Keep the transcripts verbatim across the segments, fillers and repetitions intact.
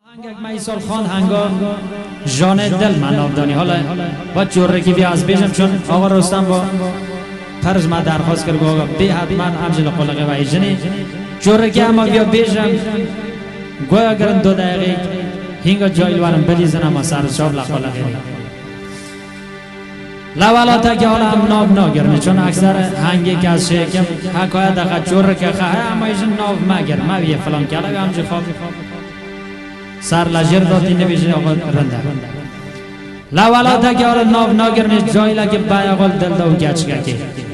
آهنگک میسال خان هنگام جان دل من نامدانی حالا با جوره که بیا از بیشم چون آقا رستم با پرز ما درخواست کرد آقا بی حتما همجل قلقه و ایجنی جوره که اما بیا بیشم گویا گرن دو دقیقی هنگا جایل وارم بلیزن اما سر شاب لقلقه لولا تا که حالا هم ناب ناگرنه چون اکثر هنگی که از شکم حکایت دقیق جوره که خواهی اما ایجن ناب مگر ما بیه فلان کلگه همجی خواب سر لجر داتی نویشه آقا رنده لولا تا که آره ناف ناگرنه جایی لگه بای آقا دل دو گچ گکی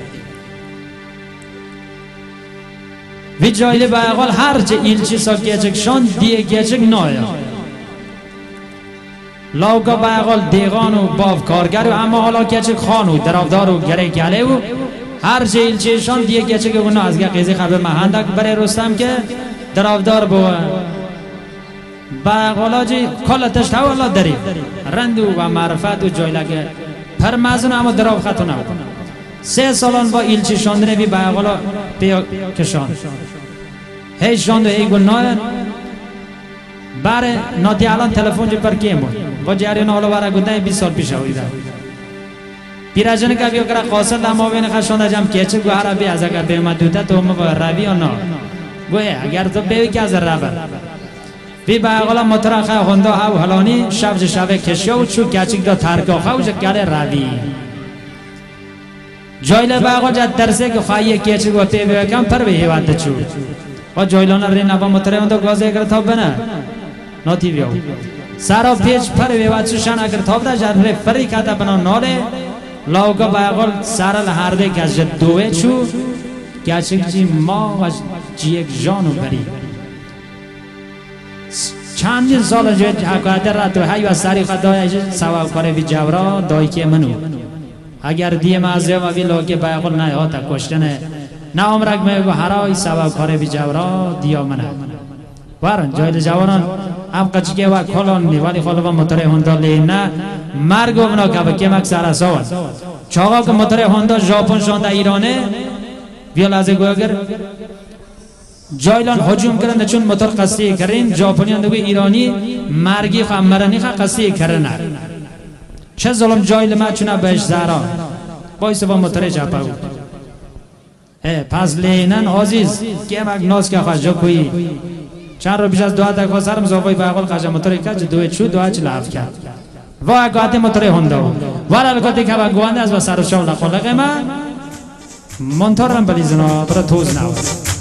وی جایی بای آقا هر چه ایلچی سا گچک شان دیه گچک نایا لاوگا بای آقا دیغان و باف کارگر و اما حالا گچک خانو درافدار و گره گله و هر چه ایلچی شان دیه گچک و نا از گه قیزی خبر محندک برای رستم که درافدار بو با غلاجی کلا تشت حوالا داری رندو و معرفت و جای لگه پر مزن اما دراب خطو نبود سه سالان با ایلچی شاندنه بی با غلا بیا کشان هی شاند و هی گناه باره ناتی الان تلفن جی پر کیم بود و جاری نالا باره گونه بیس سال پیش هویده پیراجنه که بیا کرا قاصد اما بین خشانده جم کیچه گو هر بی از اگر بیومد دوتا تو هم روی یا نا گوه اگر تو بیوی که از رابر بی باقلا مترخه هنده او هلانی شب شب کشیا و چو کچک دا ترکا خوش کله روی جایل باقا جد درسه که خواهی کچک و پی بیوکم پر به هیوات چو و جایلان ری نبا متره هنده گازه اگر تاب بنا ناتی بیو سارا پیچ پر بیوات چو شن اگر تاب دا جد ری فری کتا بنا ناله لاوگا باقل سارا لحرده که از جد دوه چو کچک جی ما و جی یک جانو بری چند سال جو حکایت را تو هی و سری خدای سواب کاره بی جورا دایی که منو اگر دی مازه و بی لوگی باقل نه ها تا کشتنه نه عمرک میگو هرای سواب کاره بی جورا دیا منه وارن جایل جوانان هم قچکه و کلان نی ولی خالبا مطره هندا لی نه مرگ و بنا که بکی مک سر سوال چاقا که مطره هندا ژاپن شانده ایرانه بیا لازه گو اگر جایلان هجوم کردن چون موتور قصدی کردن ژاپنیان دوی ایرانی مرگی خمرانی خا قصدی کردن چه ظلم جایل ما چونه بهش زارا وایس با موتور جاپا پس لینن عزیز که مگ ناز که خواجو کوی چند رو بیش از دو تا سرم زوای باقل خواجو موتور کج دو چو دو چ لاف کرد وا گاته موتور هوندا وارا گاته که با گوانده از سر شول خلق ما مونتورم بلیزنا پر توز ناو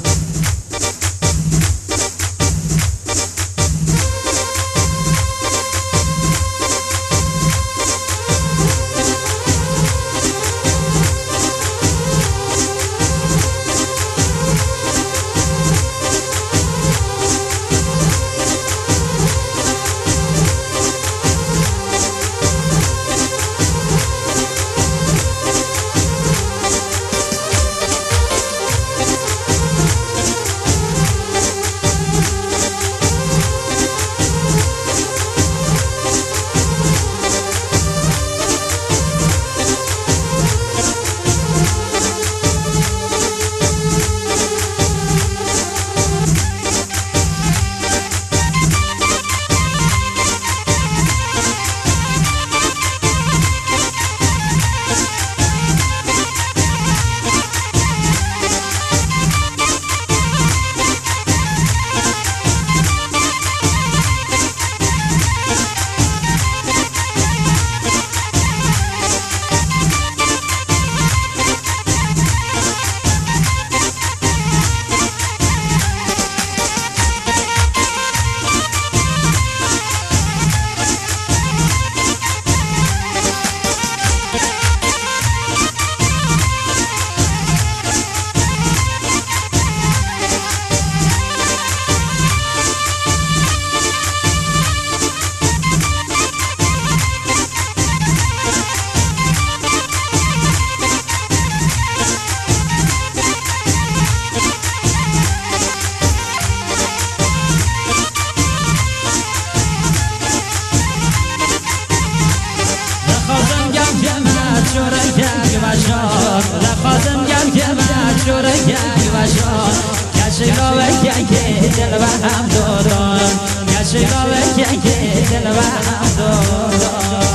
لخوازم گم گم شوره گم وشان کشگاه که دل و هم دادان کشگاه که دل و هم دادان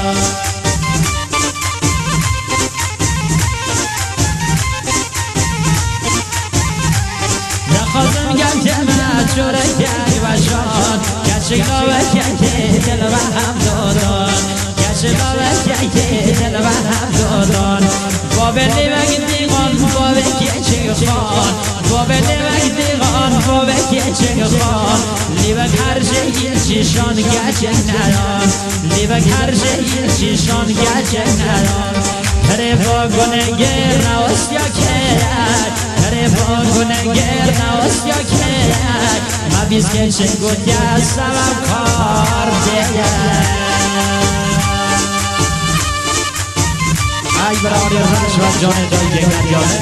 نخواستم گم که من چوره که باشان کچه گاوه که دل و هم دادان کچه گاوه که دل و هم دادان بابه لیوک دیغان بابه که خان بابه لیوک دیغان بابه که خان لیوک هر شهیر چیشان گچه ندان لیوک هر شهیر چیشان گچه ندان کره با گنگر نوستیا کرد کره با گنگر نوستیا کرد ما بیز که چه گوتیا سبب کار دیگر ای برای رش و جان دای جگر جانه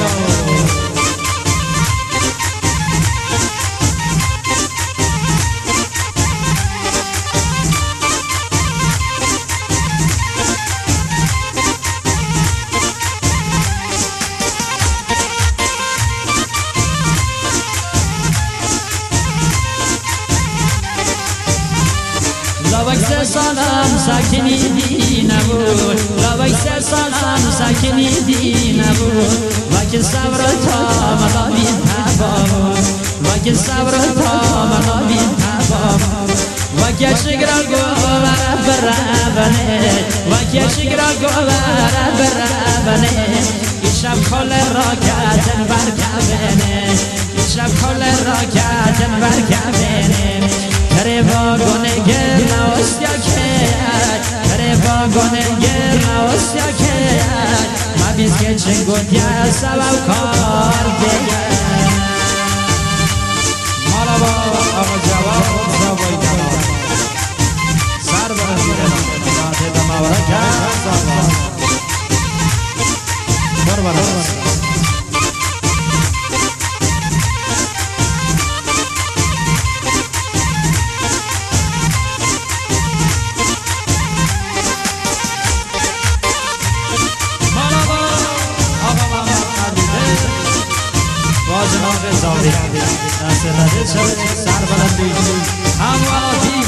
لبک سلام ساکنی دی نبود لبک سلام ساکنی دی نبود وکی صبر تا مدامی تبامون وکی صبر تا مدامی تبامون وکی شگرال گوهر برابنه وکی شگرال گوهر برابنه ایشب کل راکتن برکبنه ایشب کل راکتن برکبنه کره با گنگر نوستیا کرد کره با گنگر نوستیا کرد ما بیز که چه گوتیا سبب کار دیگر مالا با آقا جواب زبای جواب سر برمیدن ناته دماورا کرد زبان بربرا جناب زاده دست رده شد سر بلندی همواتی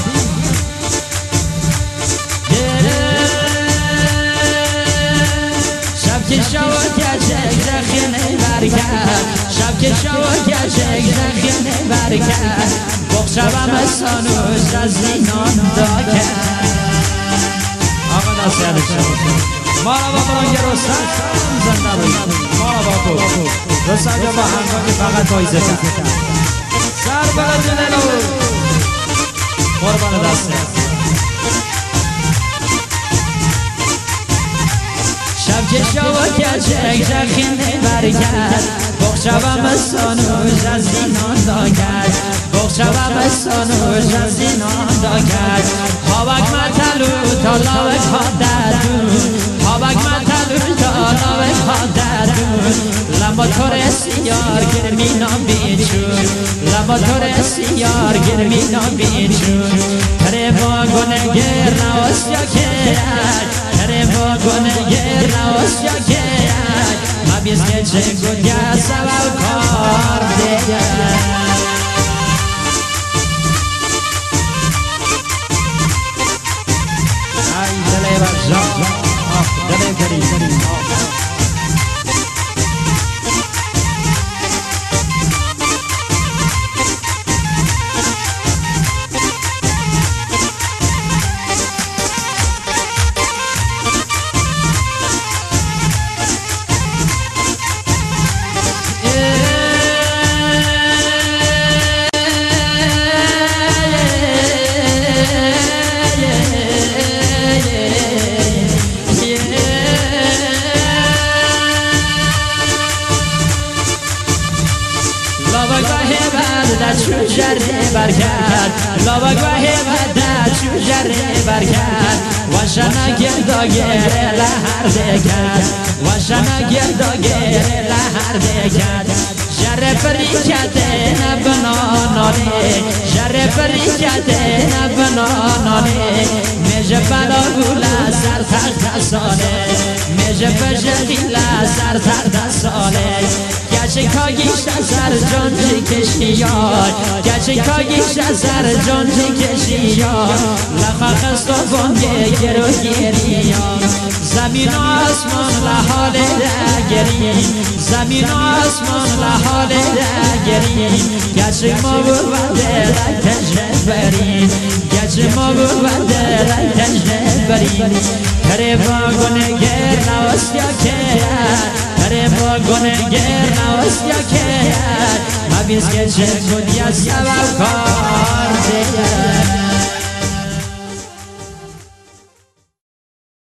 شب که شود گشک زخینه برکرد شب که شود گشک زخینه برکرد بخشبم سانوش از زینان دا کرد آقا دست یادش شد مالا با برانگه رستم زنده روی مالا با بود رستم جا با هنگامی فقط بایزه کرد سر بلد جنلو قربان دسته شب که شوا کچک شخینه برکرد بخشبم سانوش از زینان دا کرد بخشبم سانوش از زینان دا کرد هاوک مطلو تا لاوک ها دردون هاوک مطلو تا لاوک ها دردون لما تور سیار گرمینا بیچون لما تور سیار گرمینا بیچون کره با گنگر نوستیا کرد کره با گنگر نوستیا کرد ما بیز که چه گویا سبب کار دیگر دلے کری لابا گوهی بده چو جره برکرد وشنا گردا گره لحر دکرد وشنا گردا گره لحر دکرد جره پری کده نبنانانه جره پری کده نبنانانه میجه بلا گولا سر تخت ساله میجه بجدیلا سر تخت ساله گچه کاگیش سر جان کشیار گچه کاگیش سر جان کشیار لخا خست و بانگه گرو گریان زمین و آسمان لحال دگرین زمین و آسمان لحال دگرین گچه ما بوده رای تجرد برین گچه ما بوده رای تجرد برین کره با گنگر نوستیا که کره با گنگر نوستیا که مبیز گچه کدیا سبب کار دیگر